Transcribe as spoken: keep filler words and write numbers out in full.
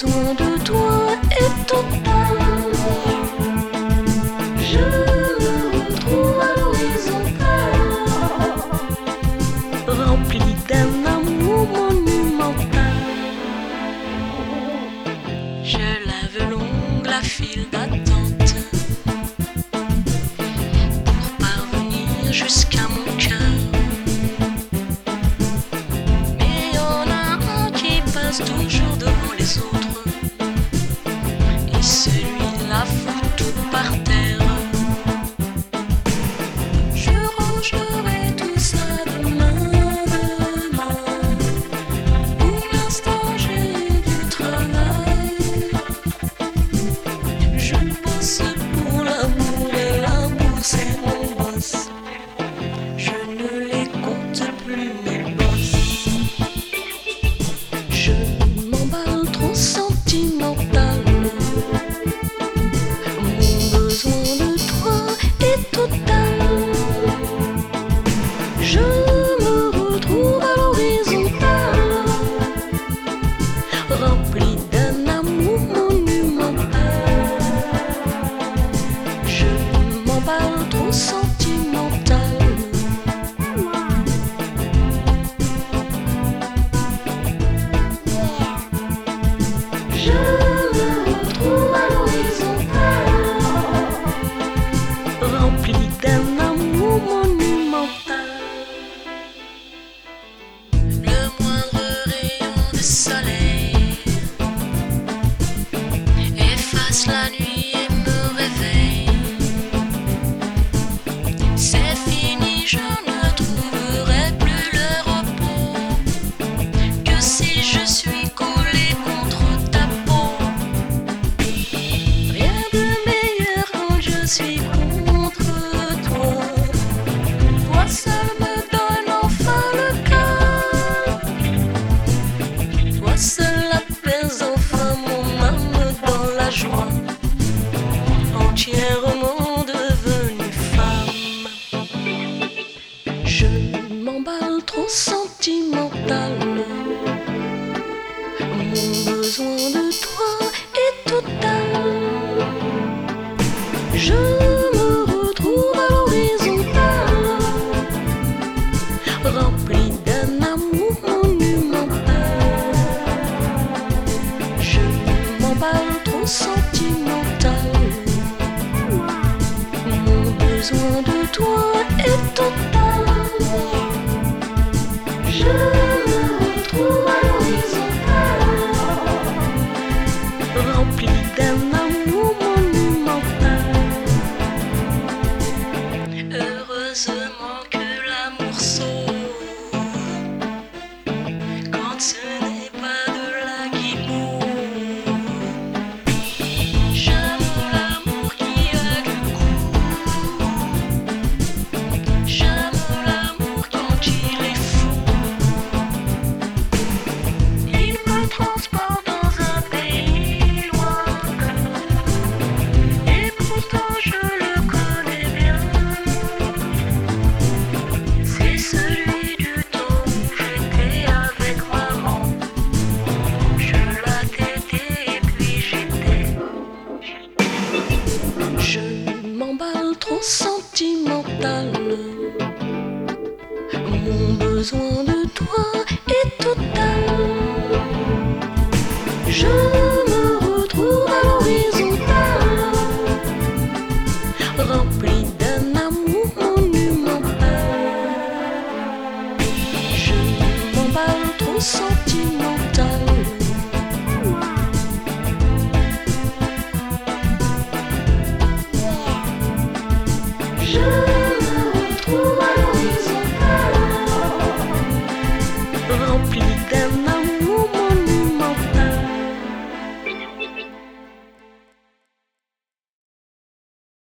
besoin de toi est total. Je me retrouve à l'horizontale, rempli d'un amour monumental. Je lève l'ongle à fil d'attente pour parvenir jusqu'à mon cœur. Toujours devant les autres, et celui-là fout tout par terre. Je rangerai tout ça demain, demain. Pour l'instant j'ai du travail. Je bosse pour l'amour et l'amour c'est mon boss. Je ne les compte plus mes bosses. Je m'emballe trop sentimental. Mon besoin de toi est total. Je me retrouve à l'horizontale, rempli d'un amour monumental. Je m'emballe trop sentimental. Je me retrouve à l'horizontale, rempli d'un amour monumental. Le moindre rayon de soleil efface la nuit et me réveille. C'est fini, je ne trouverai plus le repos que si je suis collé contre ta peau. Rien de meilleur quand je suis contre toi. Toi seul me donne enfin le cœur. Toi seul apaise enfin mon âme dans la joie, entièrement devenue femme. Je m'emballe trop sentimental. Mon besoin de toi est total. Je me retrouve à l'horizontale, rempli d'un amour monumental. Je m'emballe trop sentimental. Mon besoin de toi est total. Je